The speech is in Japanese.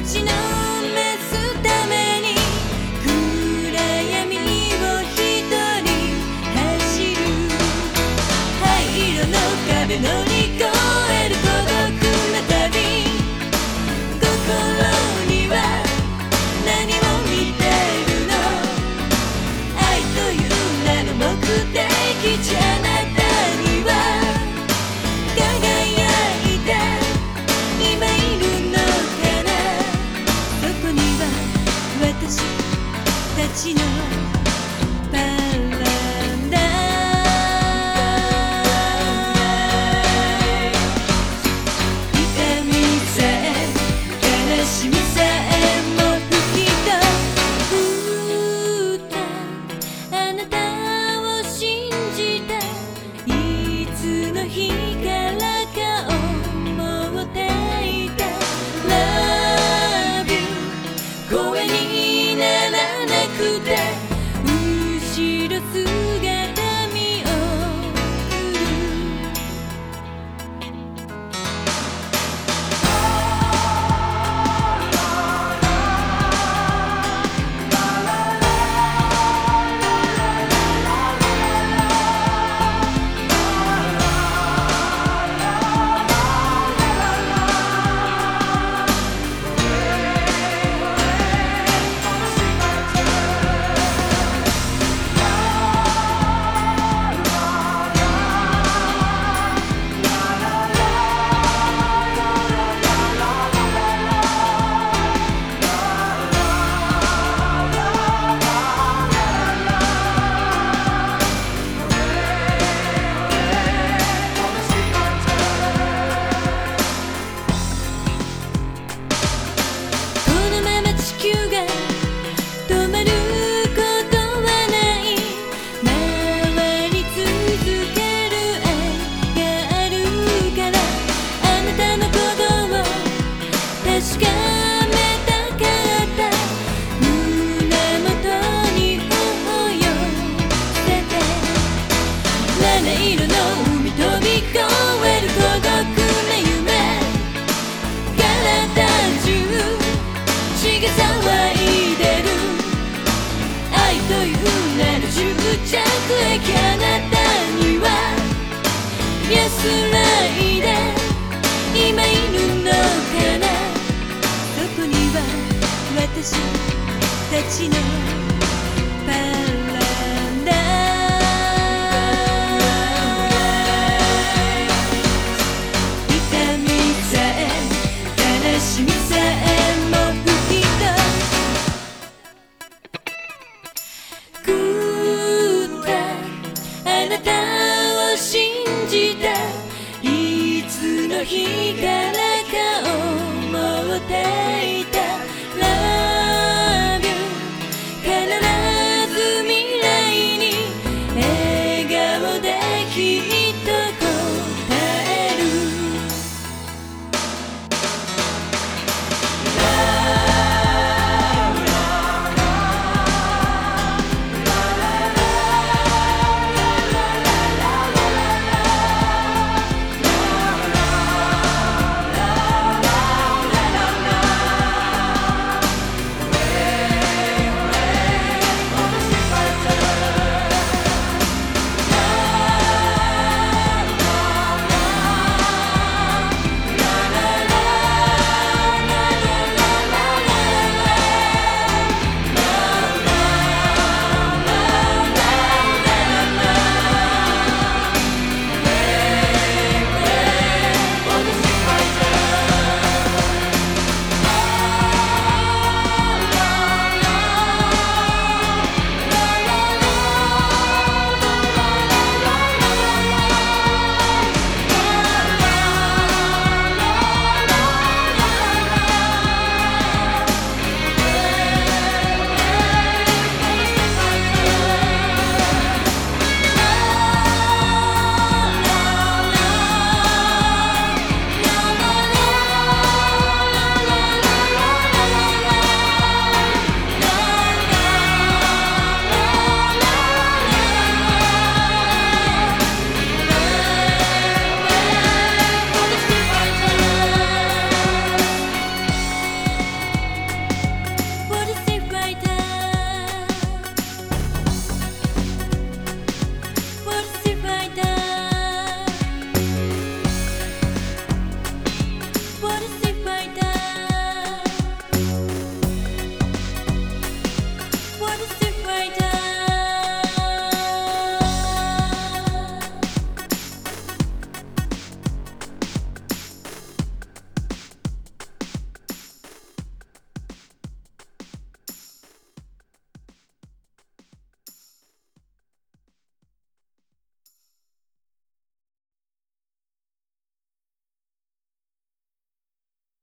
ちのめすために暗闇を一人走る灰色の壁乗り越える孤独な旅心には何を見てるの愛という名の目的地あなたには輝いて今いるのかなそこには私たちのパラダイス痛みさえ悲しみさえも吹き飛ぶあなたを信じたいつの日からか思っていた Love you 声にならなくて後ろ姿見送る確かめたかった胸元に頬寄せて七色の海飛び越える孤独な夢体中血が騒いでる愛という名の終着駅あなたには安ら